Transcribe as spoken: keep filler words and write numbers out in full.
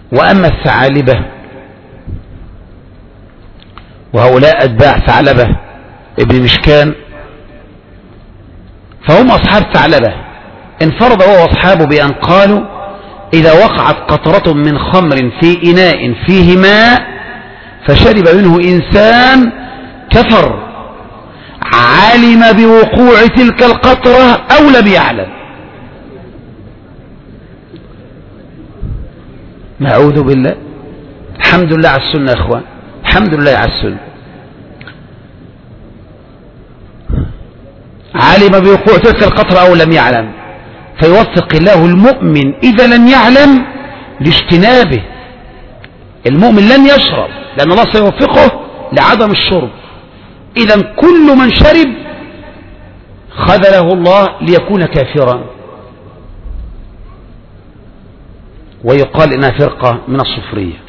وأما الثعالبة وهؤلاء أتباع ثعلبة ابن مشكان فهم أصحاب ثعلبة، انفرد هو وأصحابه بأن قالوا إذا وقعت قطرة من خمر في إناء فيه ماء فشرب منه إنسان كفر، علم بوقوع تلك القطرة أو لم يعلم. نعوذ بالله. الحمد لله على السنة يا أخوان، الحمد لله على السنة. علم بوقوع تلك القطرة أو لم يعلم، فيوفق الله المؤمن إذا لم يعلم لاجتنابه. المؤمن لن يشرب لأن الله سيوفقه لعدم الشرب. إذا كل من شرب خذله الله ليكون كافرا، ويقال إنها فرقة من الصوفية.